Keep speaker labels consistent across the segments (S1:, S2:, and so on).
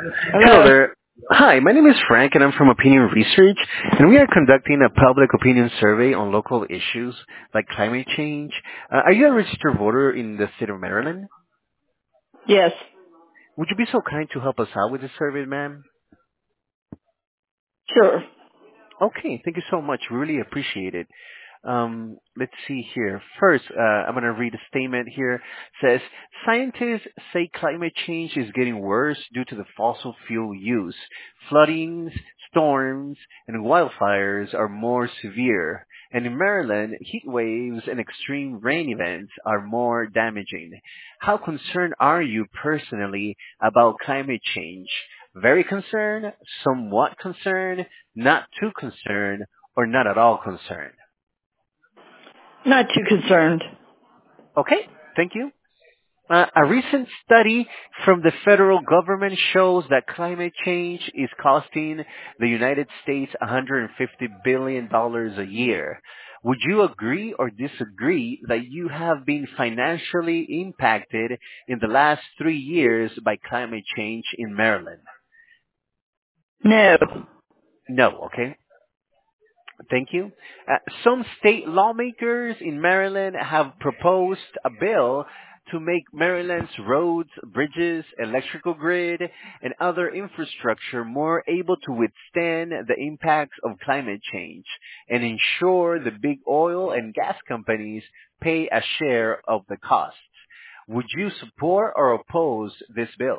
S1: Hello
S2: Hello.
S1: there. Hi, my name is Frank and I'm from Opinion Research, and we are conducting a public opinion survey on local issues like climate change. Are you a registered voter in the state of Maryland?
S2: Yes.
S1: Would you be so kind to help us out with this survey, ma'am?
S2: Sure.
S1: Okay, thank you so much. Really appreciate it. Let's see here. First, I'm going to read a statement here. It says, scientists say climate change is getting worse due to the fossil fuel use. Floodings, storms, and wildfires are more severe. And in Maryland, heat waves and extreme rain events are more damaging. How concerned are you personally about climate change? Very concerned, somewhat concerned, not too concerned, or not at all concerned?
S2: Not too concerned.
S1: Okay, thank you. A recent study from the federal government shows that climate change is costing the United States $150 billion a year. Would you agree or disagree that you have been financially impacted in the last 3 years by climate change in Maryland?
S2: No.
S1: No, okay. Thank you. Some state lawmakers in Maryland have proposed a bill to make Maryland's roads, bridges, electrical grid, and other infrastructure more able to withstand the impacts of climate change and ensure the big oil and gas companies pay a share of the costs. Would you support or oppose this bill?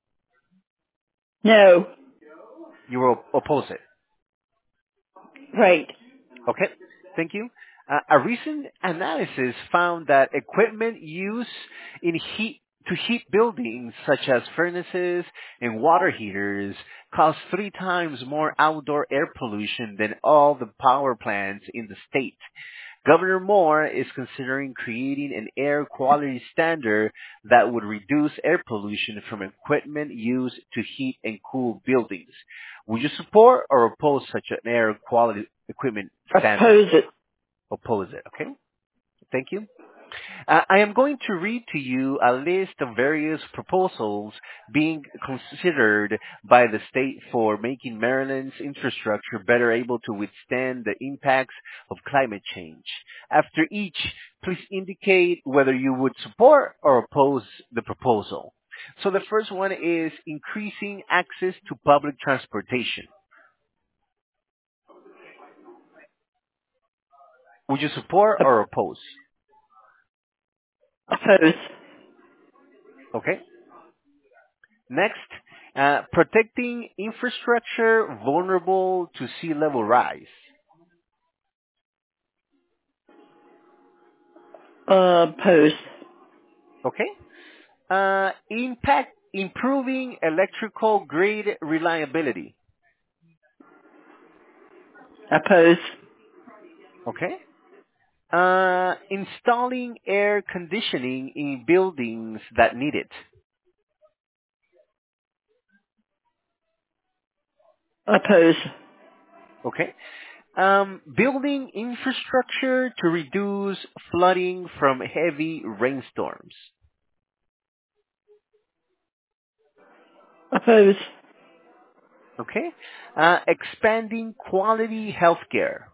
S2: No.
S1: You will oppose it.
S2: Right.
S1: Okay, thank you. A recent analysis found that equipment used in heat to heat buildings such as furnaces and water heaters cause 3 times more outdoor air pollution than all the power plants in the state. Governor Moore is considering creating an air quality standard that would reduce air pollution from equipment used to heat and cool buildings. Would you support or oppose such an air quality equipment standard?
S2: Oppose it.
S1: Oppose it, okay? Thank you. I am going to read to you a list of various proposals being considered by the state for making Maryland's infrastructure better able to withstand the impacts of climate change. After each, please indicate whether you would support or oppose the proposal. So the first one is increasing access to public transportation. Would you support or oppose?
S2: Oppose.
S1: Okay. Next, protecting infrastructure vulnerable to sea level rise.
S2: Oppose.
S1: Okay. Improving electrical grid reliability.
S2: Oppose.
S1: Okay. Installing air conditioning in buildings that need it.
S2: Oppose.
S1: Okay. Building infrastructure to reduce flooding from heavy rainstorms.
S2: Oppose.
S1: Okay. Expanding quality healthcare.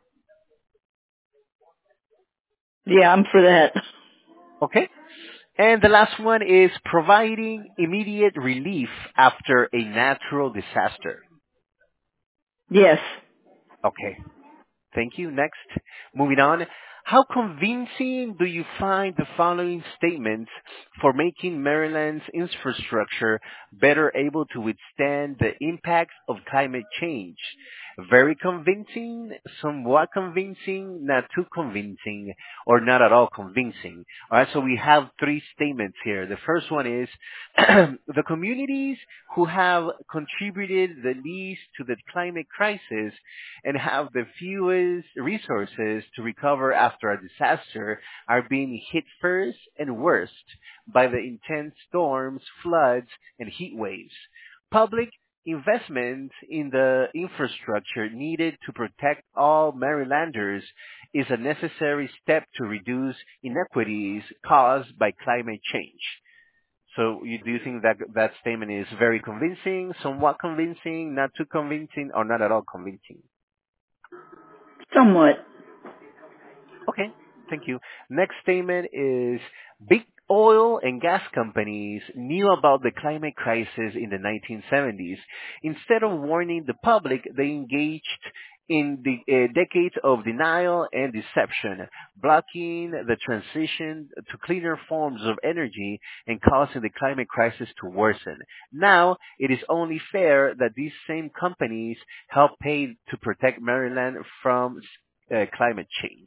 S2: Yeah, I'm for that.
S1: Okay. And the last one is providing immediate relief after a natural disaster.
S2: Yes.
S1: Okay. Thank you. Next, moving on. How convincing do you find the following statements for making Maryland's infrastructure better able to withstand the impacts of climate change? Very convincing, somewhat convincing, not too convincing, or not at all convincing. All right, so we have 3 statements here. The first one is the communities who have contributed the least to the climate crisis and have the fewest resources to recover after a disaster are being hit first and worst by the intense storms, floods, and heat waves. Public investment in the infrastructure needed to protect all Marylanders is a necessary step to reduce inequities caused by climate change. So do you think that that statement is very convincing, somewhat convincing, not too convincing, or not at all convincing?
S2: Somewhat.
S1: Okay, thank you. Next statement is big oil and gas companies knew about the climate crisis in the 1970s. Instead of warning the public, they engaged in the decades of denial and deception, blocking the transition to cleaner forms of energy and causing the climate crisis to worsen. Now, it is only fair that these same companies help pay to protect Maryland from climate change.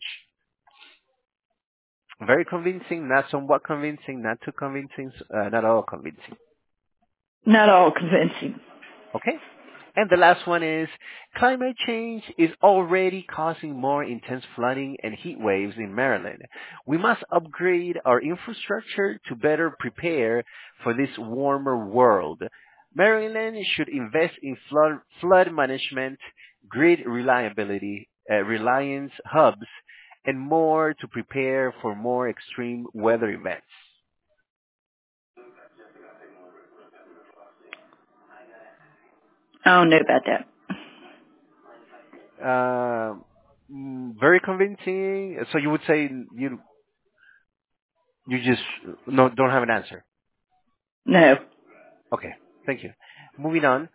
S1: Very convincing, not somewhat convincing, not too convincing, not at all convincing.
S2: Not all convincing.
S1: Okay? And the last one is climate change is already causing more intense flooding and heat waves in Maryland. We must upgrade our infrastructure to better prepare for this warmer world. Maryland should invest in flood management, grid reliability, reliance hubs, and more to prepare for more extreme weather events.
S2: I don't know about that.
S1: Very convincing. So you would say you just no don't have an answer.
S2: No.
S1: Okay, thank you. Moving on.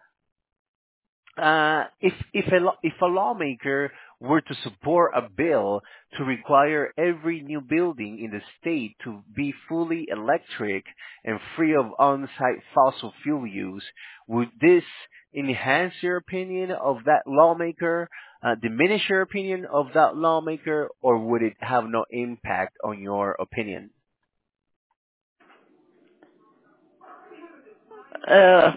S1: If a lawmaker were to support a bill to require every new building in the state to be fully electric and free of on-site fossil fuel use, would this enhance your opinion of that lawmaker, diminish your opinion of that lawmaker, or would it have no impact on your opinion?
S2: Uh,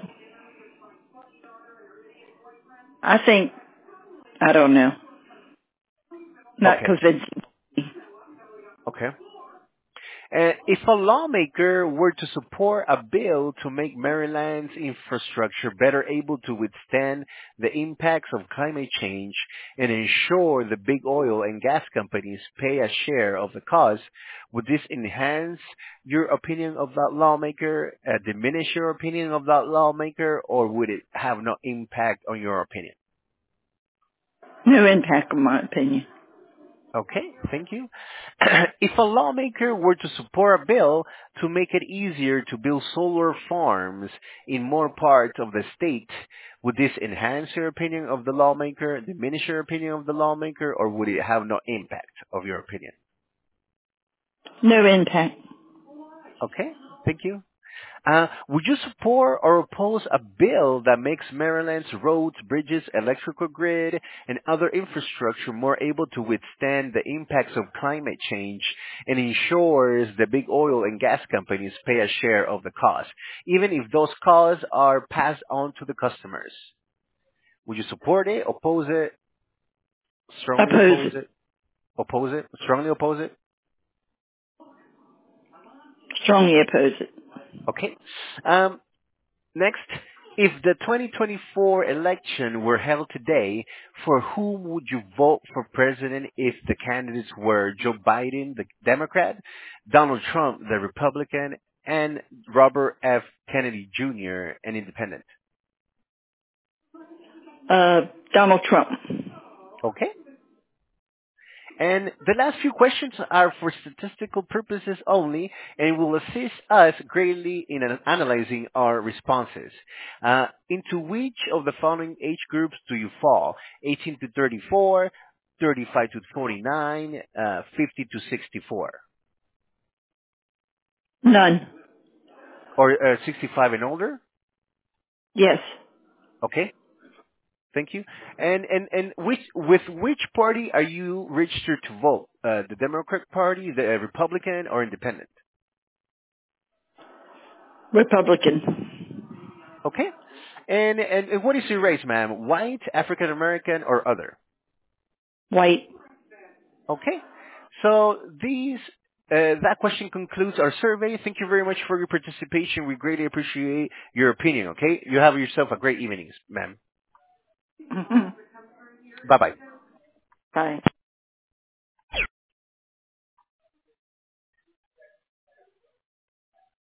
S2: I think, I don't know. Not
S1: Okay,
S2: convincing.
S1: okay. If a lawmaker were to support a bill to make Maryland's infrastructure better able to withstand the impacts of climate change and ensure the big oil and gas companies pay a share of the cost, would this enhance your opinion of that lawmaker, diminish your opinion of that lawmaker, or would it have no impact on your opinion?
S2: No impact on my opinion.
S1: Okay, thank you. If a lawmaker were to support a bill to make it easier to build solar farms in more parts of the state, would this enhance your opinion of the lawmaker, diminish your opinion of the lawmaker, or would it have no impact of your opinion?
S2: No impact.
S1: Okay, thank you. Would you support or oppose a bill that makes Maryland's roads, bridges, electrical grid, and other infrastructure more able to withstand the impacts of climate change and ensures the big oil and gas companies pay a share of the cost, even if those costs are passed on to the customers? Would you support it, oppose it, strongly
S2: Oppose
S1: oppose
S2: it.
S1: it, oppose it, strongly oppose it?
S2: Strongly oppose it.
S1: Okay. Next, if the 2024 election were held today, for whom would you vote for president if the candidates were Joe Biden, the Democrat, Donald Trump, the Republican, and Robert F. Kennedy Jr., an independent?
S2: Donald Trump.
S1: Okay. And the last few questions are for statistical purposes only and will assist us greatly in analyzing our responses. Into which of the following age groups do you fall? 18 to 34, 35 to 49, 50 to 64,
S2: None.
S1: or 65 and older?
S2: Yes.
S1: Okay. Thank you. And which party are you registered to vote? The Democrat Party, the Republican, or Independent?
S2: Republican.
S1: Okay. And what is your race, ma'am? White, African American, or other?
S2: White.
S1: Okay. So that question concludes our survey. Thank you very much for your participation. We greatly appreciate your opinion. Okay. You have yourself a great evening, ma'am. Bye bye.
S2: Bye.